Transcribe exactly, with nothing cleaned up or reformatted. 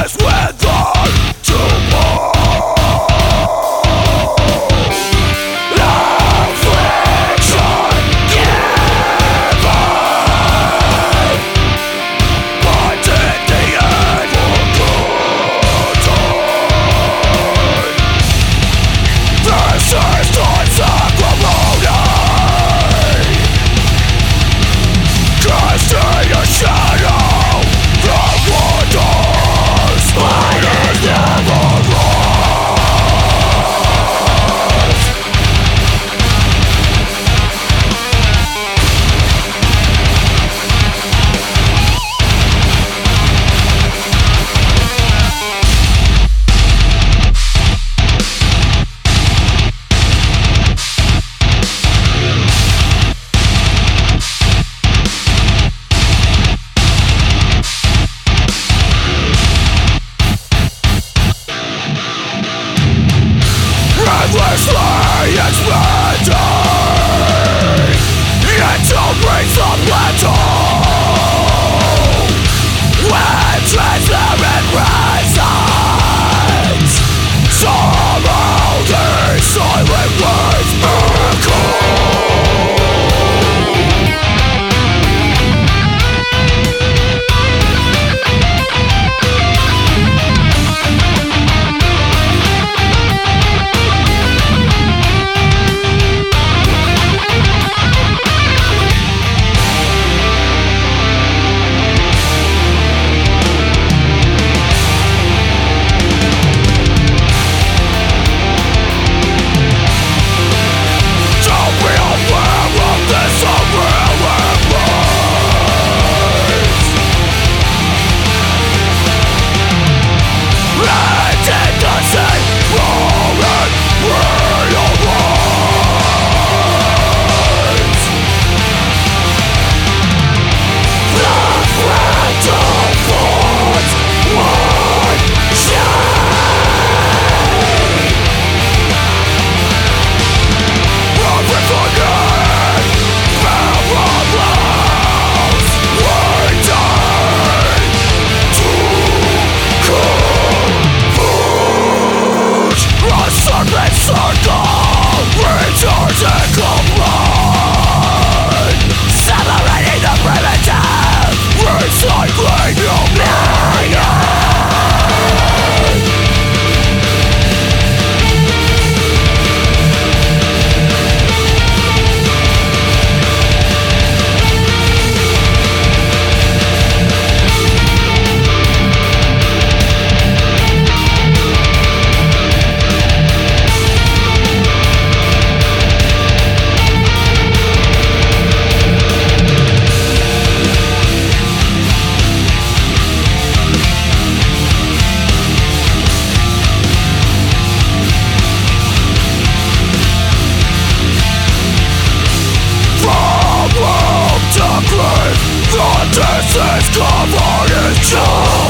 is without tomorrow. Affliction given, but in the end forgotten. Persistence acrimony, cast in the shadow, the wonders, but it never rise. Endlessly expanding until brings the plateau, when transparent presence somehow these silent words echo. Returns and combine, separating the primitive, recycling the meaning. The distance covered in joy.